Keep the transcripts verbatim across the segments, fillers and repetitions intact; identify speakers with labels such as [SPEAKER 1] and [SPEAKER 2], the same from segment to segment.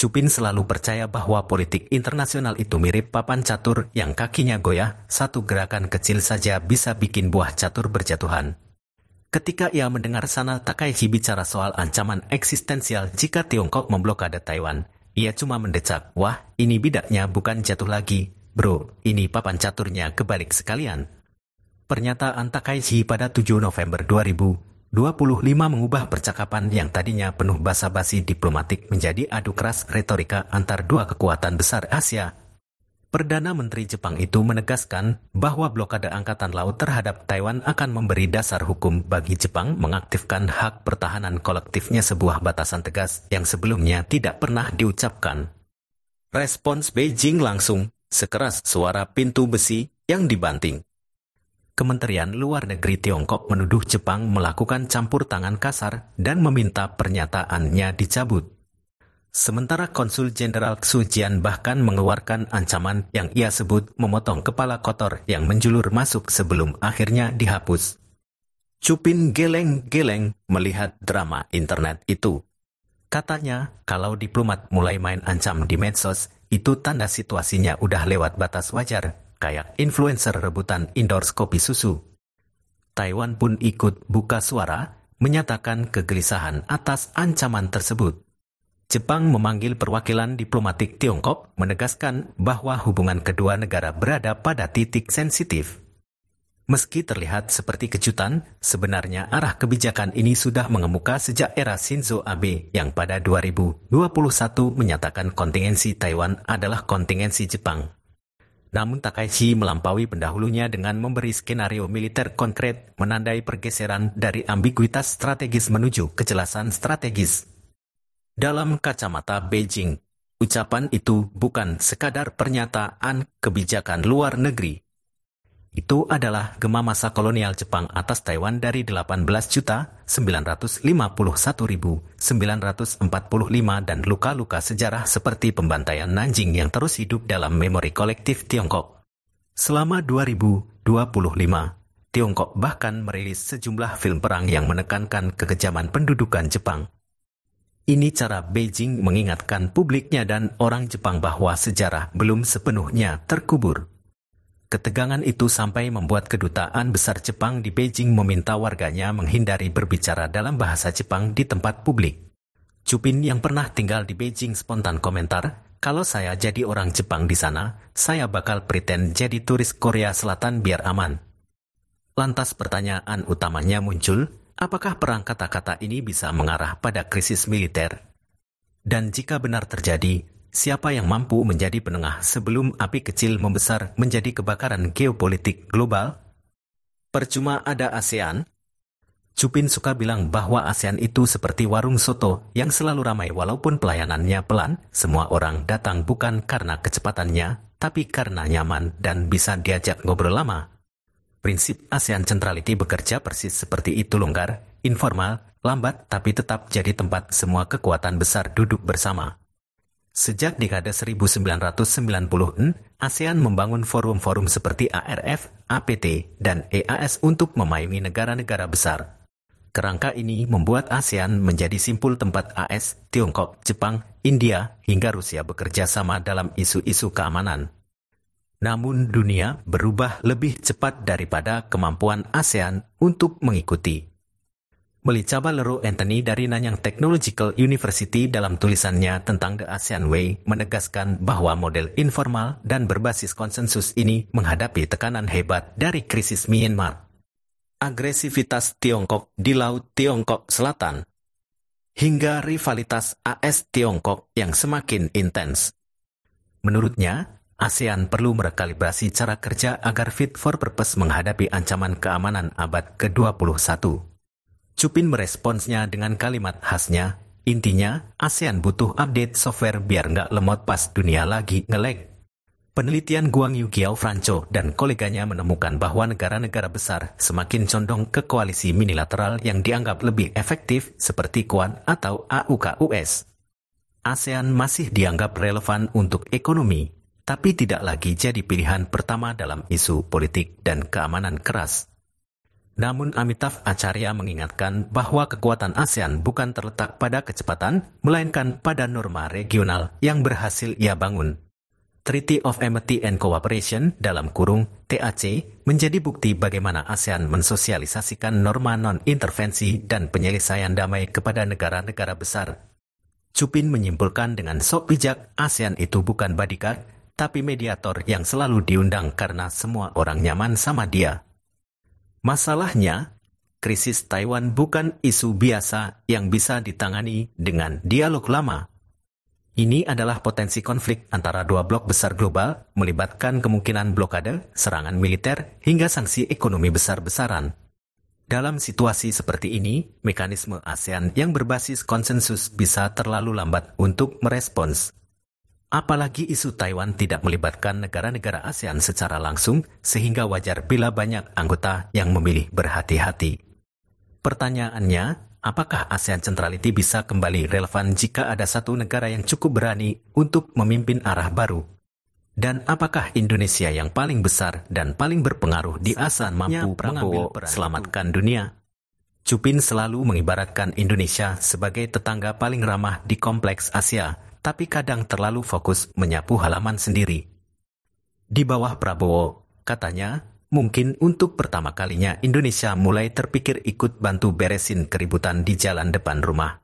[SPEAKER 1] Chupin selalu percaya bahwa politik internasional itu mirip papan catur yang kakinya goyah, satu gerakan kecil saja bisa bikin buah catur berjatuhan. Ketika ia mendengar Sana Takaichi bicara soal ancaman eksistensial jika Tiongkok memblokade Taiwan, ia cuma mendecak, wah, ini bidaknya bukan jatuh lagi, bro, ini papan caturnya kebalik sekalian. Pernyataan Takaichi pada tujuh November dua ribu dua puluh lima mengubah percakapan yang tadinya penuh basa-basi diplomatik menjadi adu keras retorika antar dua kekuatan besar Asia. Perdana Menteri Jepang itu menegaskan bahwa blokade angkatan laut terhadap Taiwan akan memberi dasar hukum bagi Jepang mengaktifkan hak pertahanan kolektifnya, sebuah batasan tegas yang sebelumnya tidak pernah diucapkan. Respons Beijing langsung, sekeras suara pintu besi yang dibanting. Kementerian Luar Negeri Tiongkok menuduh Jepang melakukan campur tangan kasar dan meminta pernyataannya dicabut. Sementara Konsul Jenderal Xu Jian bahkan mengeluarkan ancaman yang ia sebut memotong kepala kotor yang menjulur masuk sebelum akhirnya dihapus. Chupin geleng-geleng melihat drama internet itu. Katanya, kalau diplomat mulai main ancam di medsos, itu tanda situasinya udah lewat batas wajar. Kayak influencer rebutan endorse kopi susu. Taiwan pun ikut buka suara, menyatakan kegelisahan atas ancaman tersebut. Jepang memanggil perwakilan diplomatik Tiongkok, menegaskan bahwa hubungan kedua negara berada pada titik sensitif. Meski terlihat seperti kejutan, sebenarnya arah kebijakan ini sudah mengemuka sejak era Shinzo Abe yang pada dua ribu dua puluh satu menyatakan kontingensi Taiwan adalah kontingensi Jepang. Namun Takaichi melampaui pendahulunya dengan memberi skenario militer konkret, menandai pergeseran dari ambiguitas strategis menuju kejelasan strategis. Dalam kacamata Beijing, ucapan itu bukan sekadar pernyataan kebijakan luar negeri. Itu adalah gema masa kolonial Jepang atas Taiwan dari delapan belas juta sembilan ratus lima puluh satu ribu sembilan ratus empat puluh lima dan luka-luka sejarah seperti pembantaian Nanjing yang terus hidup dalam memori kolektif Tiongkok. Selama dua ribu dua puluh lima, Tiongkok bahkan merilis sejumlah film perang yang menekankan kekejaman pendudukan Jepang. Ini cara Beijing mengingatkan publiknya dan orang Jepang bahwa sejarah belum sepenuhnya terkubur. Ketegangan itu sampai membuat kedutaan besar Jepang di Beijing meminta warganya menghindari berbicara dalam bahasa Jepang di tempat publik. Chupin yang pernah tinggal di Beijing spontan komentar, kalau saya jadi orang Jepang di sana, saya bakal pretend jadi turis Korea Selatan biar aman. Lantas pertanyaan utamanya muncul, apakah perang kata-kata ini bisa mengarah pada krisis militer? Dan jika benar terjadi, siapa yang mampu menjadi penengah sebelum api kecil membesar menjadi kebakaran geopolitik global? Percuma ada ASEAN. Chupin suka bilang bahwa ASEAN itu seperti warung soto yang selalu ramai walaupun pelayanannya pelan. Semua orang datang bukan karena kecepatannya, tapi karena nyaman dan bisa diajak ngobrol lama. Prinsip ASEAN Centrality bekerja persis seperti itu, longgar, informal, lambat tapi tetap jadi tempat semua kekuatan besar duduk bersama. Sejak dekade seribu sembilan ratus sembilan puluhan, ASEAN membangun forum-forum seperti A R F, A P T, dan E A S untuk memaingi negara-negara besar. Kerangka ini membuat ASEAN menjadi simpul tempat A S, Tiongkok, Jepang, India, hingga Rusia bekerja sama dalam isu-isu keamanan. Namun dunia berubah lebih cepat daripada kemampuan ASEAN untuk mengikuti. Melicaba Leroy Anthony dari Nanyang Technological University dalam tulisannya tentang The ASEAN Way menegaskan bahwa model informal dan berbasis konsensus ini menghadapi tekanan hebat dari krisis Myanmar, agresivitas Tiongkok di Laut Tiongkok Selatan, hingga rivalitas A S Tiongkok yang semakin intens. Menurutnya, ASEAN perlu merekalibrasi cara kerja agar fit for purpose menghadapi ancaman keamanan abad ke dua puluh satu. Chupin meresponsnya dengan kalimat khasnya, intinya ASEAN butuh update software biar nggak lemot pas dunia lagi nge-lag. Penelitian Guang Yu Kiao Franco dan koleganya menemukan bahwa negara-negara besar semakin condong ke koalisi minilateral yang dianggap lebih efektif seperti Quad atau A U K U S. ASEAN masih dianggap relevan untuk ekonomi, tapi tidak lagi jadi pilihan pertama dalam isu politik dan keamanan keras. Namun Amitav Acharya mengingatkan bahwa kekuatan ASEAN bukan terletak pada kecepatan, melainkan pada norma regional yang berhasil ia bangun. Treaty of Amity and Cooperation dalam kurung T A C menjadi bukti bagaimana ASEAN mensosialisasikan norma non-intervensi dan penyelesaian damai kepada negara-negara besar. Chupin menyimpulkan dengan sok bijak, ASEAN itu bukan bodyguard, tapi mediator yang selalu diundang karena semua orang nyaman sama dia. Masalahnya, krisis Taiwan bukan isu biasa yang bisa ditangani dengan dialog lama. Ini adalah potensi konflik antara dua blok besar global, melibatkan kemungkinan blokade, serangan militer, hingga sanksi ekonomi besar-besaran. Dalam situasi seperti ini, mekanisme ASEAN yang berbasis konsensus bisa terlalu lambat untuk merespons. Apalagi isu Taiwan tidak melibatkan negara-negara ASEAN secara langsung, sehingga wajar bila banyak anggota yang memilih berhati-hati. Pertanyaannya, apakah ASEAN Centrality bisa kembali relevan jika ada satu negara yang cukup berani untuk memimpin arah baru? Dan apakah Indonesia yang paling besar dan paling berpengaruh di ASEAN mampu Prabowo selamatkan dunia? Chupin selalu mengibaratkan Indonesia sebagai tetangga paling ramah di kompleks Asia, tapi kadang terlalu fokus menyapu halaman sendiri. Di bawah Prabowo, katanya, mungkin untuk pertama kalinya Indonesia mulai terpikir ikut bantu beresin keributan di jalan depan rumah.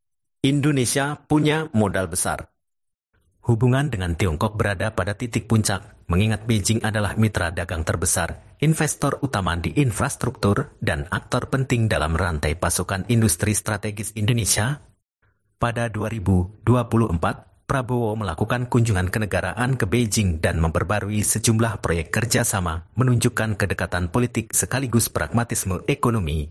[SPEAKER 1] Indonesia punya modal besar. Hubungan dengan Tiongkok berada pada titik puncak, mengingat Beijing adalah mitra dagang terbesar, investor utama di infrastruktur, dan aktor penting dalam rantai pasokan industri strategis Indonesia. Pada dua ribu dua puluh empat, Prabowo melakukan kunjungan kenegaraan ke Beijing dan memperbarui sejumlah proyek kerjasama, menunjukkan kedekatan politik sekaligus pragmatisme ekonomi.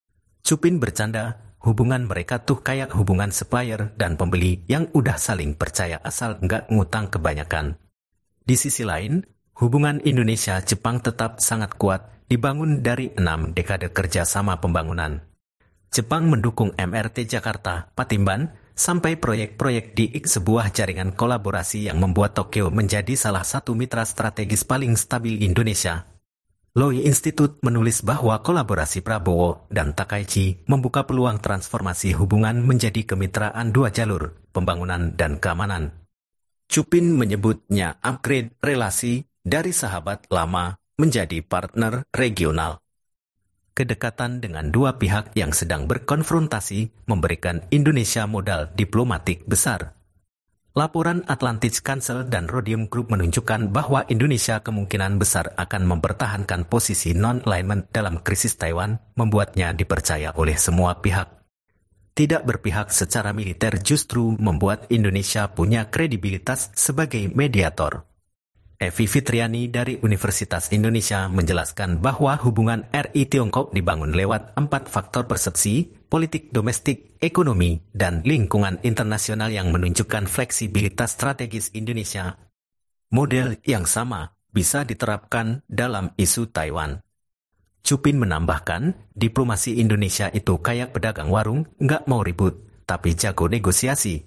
[SPEAKER 1] Chupin bercanda, hubungan mereka tuh kayak hubungan supplier dan pembeli yang udah saling percaya asal nggak ngutang kebanyakan. Di sisi lain, hubungan Indonesia-Jepang tetap sangat kuat, dibangun dari enam dekade kerjasama pembangunan. Jepang mendukung M R T Jakarta, Patimban, sampai proyek-proyek di I K, sebuah jaringan kolaborasi yang membuat Tokyo menjadi salah satu mitra strategis paling stabil Indonesia. Lowy Institute menulis bahwa kolaborasi Prabowo dan Takaichi membuka peluang transformasi hubungan menjadi kemitraan dua jalur, pembangunan dan keamanan. Chupin menyebutnya upgrade relasi dari sahabat lama menjadi partner regional. Kedekatan dengan dua pihak yang sedang berkonfrontasi memberikan Indonesia modal diplomatik besar. Laporan Atlantic Council dan Rhodium Group menunjukkan bahwa Indonesia kemungkinan besar akan mempertahankan posisi non-alignment dalam krisis Taiwan, membuatnya dipercaya oleh semua pihak. Tidak berpihak secara militer justru membuat Indonesia punya kredibilitas sebagai mediator. Evi Fitriani dari Universitas Indonesia menjelaskan bahwa hubungan R I Tiongkok dibangun lewat empat faktor persepsi, politik domestik, ekonomi, dan lingkungan internasional yang menunjukkan fleksibilitas strategis Indonesia. Model yang sama bisa diterapkan dalam isu Taiwan. Chupin menambahkan, diplomasi Indonesia itu kayak pedagang warung, nggak mau ribut, tapi jago negosiasi.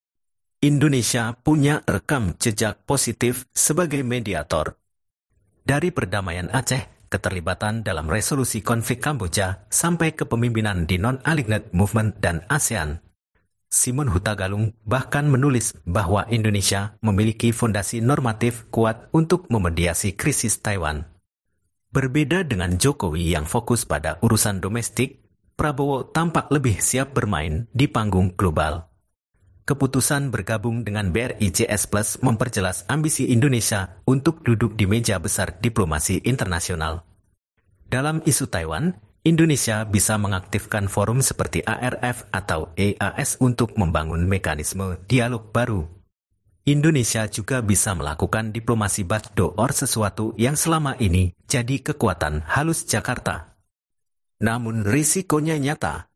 [SPEAKER 1] Indonesia punya rekam jejak positif sebagai mediator. Dari perdamaian Aceh, keterlibatan dalam resolusi konflik Kamboja, sampai kepemimpinan di Non-Aligned Movement dan ASEAN. Simon Hutagalung bahkan menulis bahwa Indonesia memiliki fondasi normatif kuat untuk memediasi krisis Taiwan. Berbeda dengan Jokowi yang fokus pada urusan domestik, Prabowo tampak lebih siap bermain di panggung global. Keputusan bergabung dengan B R I C S Plus memperjelas ambisi Indonesia untuk duduk di meja besar diplomasi internasional. Dalam isu Taiwan, Indonesia bisa mengaktifkan forum seperti A R F atau E A S untuk membangun mekanisme dialog baru. Indonesia juga bisa melakukan diplomasi backdoor, sesuatu yang selama ini jadi kekuatan halus Jakarta. Namun risikonya nyata.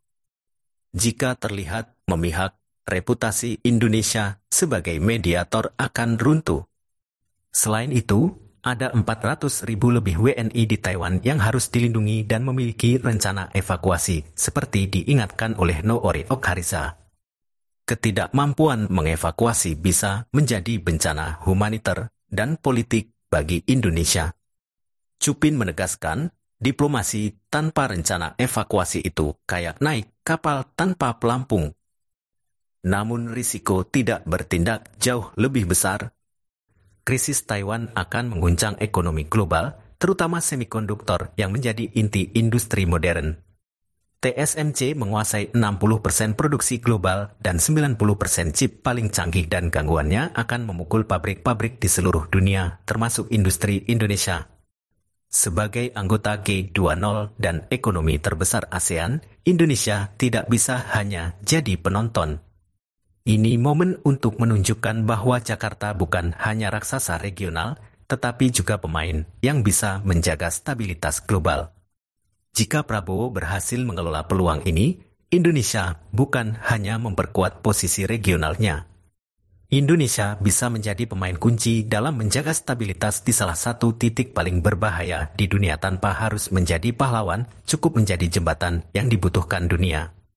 [SPEAKER 1] Jika terlihat memihak, reputasi Indonesia sebagai mediator akan runtuh. Selain itu, ada empat ratus ribu lebih W N I di Taiwan yang harus dilindungi dan memiliki rencana evakuasi, seperti diingatkan oleh Noori Okharisa. Ketidakmampuan mengevakuasi bisa menjadi bencana humaniter dan politik bagi Indonesia. Chupin menegaskan, Diplomasi tanpa rencana evakuasi itu kayak naik kapal tanpa pelampung. Namun risiko tidak bertindak jauh lebih besar. Krisis Taiwan akan mengguncang ekonomi global, terutama semikonduktor yang menjadi inti industri modern. T S M C menguasai enam puluh persen produksi global dan sembilan puluh persen chip paling canggih dan gangguannya akan memukul pabrik-pabrik di seluruh dunia, termasuk industri Indonesia. Sebagai anggota G dua puluh dan ekonomi terbesar ASEAN, Indonesia tidak bisa hanya jadi penonton. Ini momen untuk menunjukkan bahwa Jakarta bukan hanya raksasa regional, tetapi juga pemain yang bisa menjaga stabilitas global. Jika Prabowo berhasil mengelola peluang ini, Indonesia bukan hanya memperkuat posisi regionalnya. Indonesia bisa menjadi pemain kunci dalam menjaga stabilitas di salah satu titik paling berbahaya di dunia tanpa harus menjadi pahlawan, cukup menjadi jembatan yang dibutuhkan dunia.